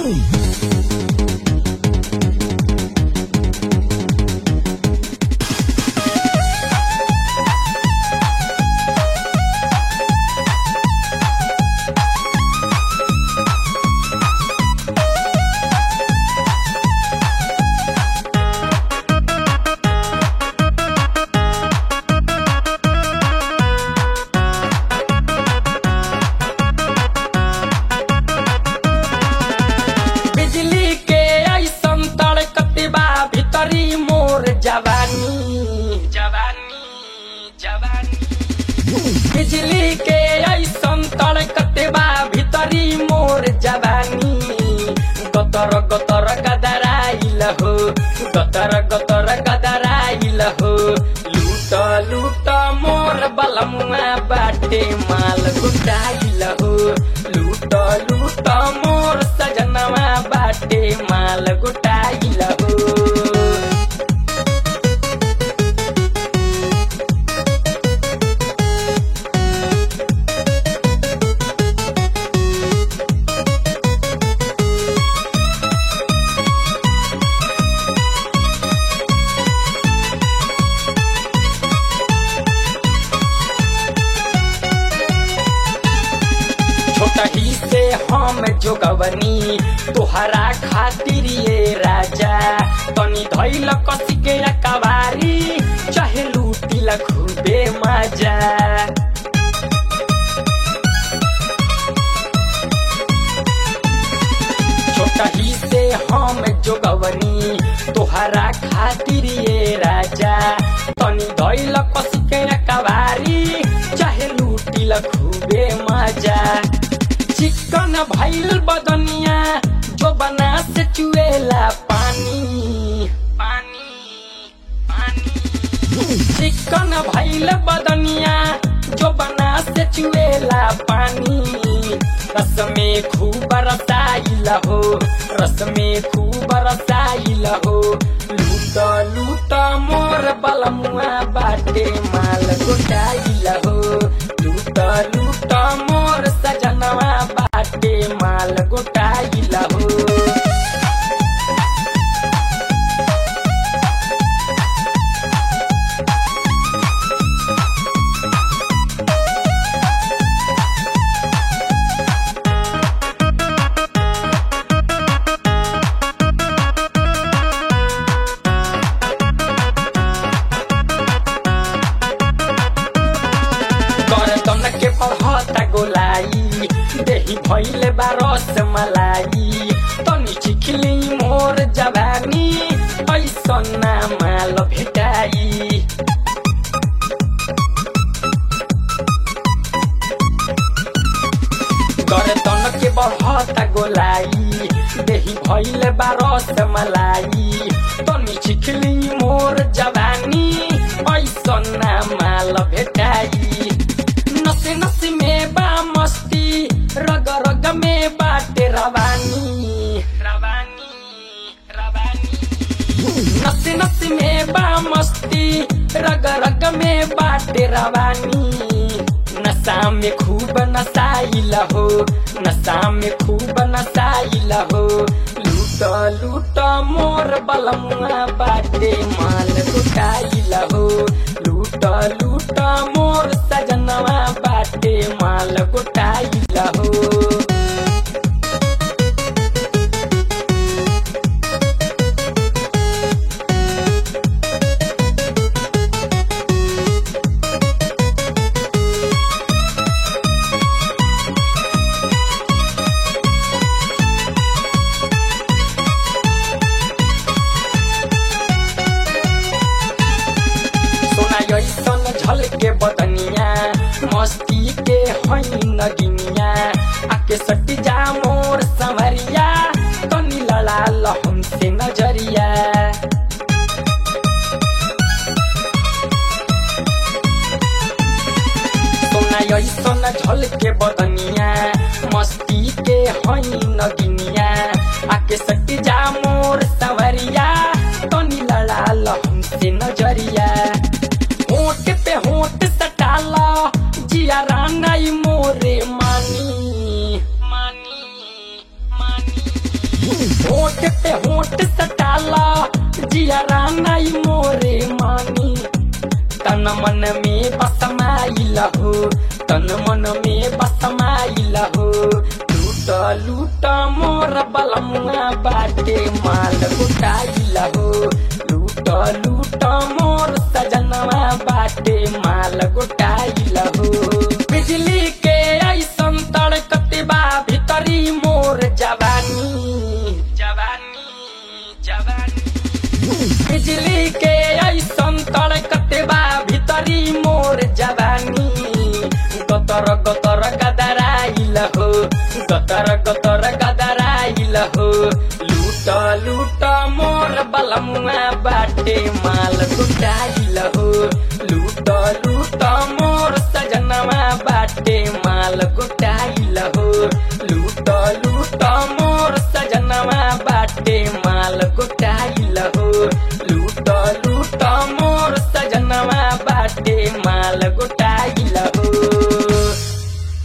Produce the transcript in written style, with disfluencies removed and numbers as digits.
बिजली के ऐसन तड़कते बा भीतरी मोर जवानी गतर गतर गदराइल हो गतर गतर गदराइल हो लूट लूट मोर बलमुआ बाटे माल गुटाइल हो लूट लूट मोर सजनवा बाटे माल गुटाइल हो। छोटही से हम जोगवनी तोहरा खातिर ये राजा तनी धैल कसी के कवारी चाहे लूटी खूबे मजा। छोटही से हम जोगवनी तोहरा खातिर ये राजा तनी धैल कसी के कवारी चाहे लूटी खूबे मजा। चिकन भइल बदनिया जो बना से चुएला पानी पानी पानी। चिकन भइल बदनिया जो बना से चुएला पानी रस में खूब रसाइल हो रस में खूब रसाइल हो लूट लूट मोर बलमुआ बाटे माल गुटाइल हो लूट लूट मोर सजनवा बाटे माल गुटाइल हो। के पढ़ता गोलाई देही भइले बारस मलाई तनी चिखली मोर जवानी ऐसन ना माल भेटाई। गर्दन के बढ़ता गोलाई देही भइले बारस मलाई तनी चिखली मोर जवानी ऐसन ना माल भेटाई। नसे नसे में बा मस्ती रग रग में बाटे रवानी रवानी रवानी। नसे नसे में बा मस्ती रग रग में बाटे रवानी नशा में खूब नसाइल हो नशा में खूब नसाइल हो लूट लूट मोर बलमुआ बाटे माल गुटाइल हो लूट लूट मोर सजनवा बाटे माल गुटाइल हो। ऐसन झलके बदनिया मस्ती के हई नगिनिया आके सटी जा मोर संवरिया तनी लड़ा ल हमसे नजरिया। सोना ऐसन झलके बदनिया मस्ती के हई नगिनिया आके सटी जा मोर संवरिया तनी लड़ा ल हमसे नजरिया। होठ पे होठ सटाला जिया रानाई मोरे मानी मानी मानी। होठ पे होठ सटाला जियरा नाई मोरे मानी तन मन में बसमाइल हो तन मन में बसमाइल हो लूट लूट मोर बलमुआ बाटे माल गुटाइल हो लूट लूट मोर सजनवा बाटे माल गुटाइल हो बिजली के ऐसन तड़कते बा भीतरी मोर जवानी जवानी जवानी बिजली के ऐसन तड़कते बा भीतरी मोर जवानी गतर गतर गदराइल हो गतर गतर गदराइल हो लूट लूट मोर बलमुआ बाटे माल गुटाइल हो लूट लूट मोर सजनवा बाटे माल गुटाइल हो लूट लूट मोर सजनवा बाटे माल गुटाइल हो लूट लूट मोर सजनवा बाटे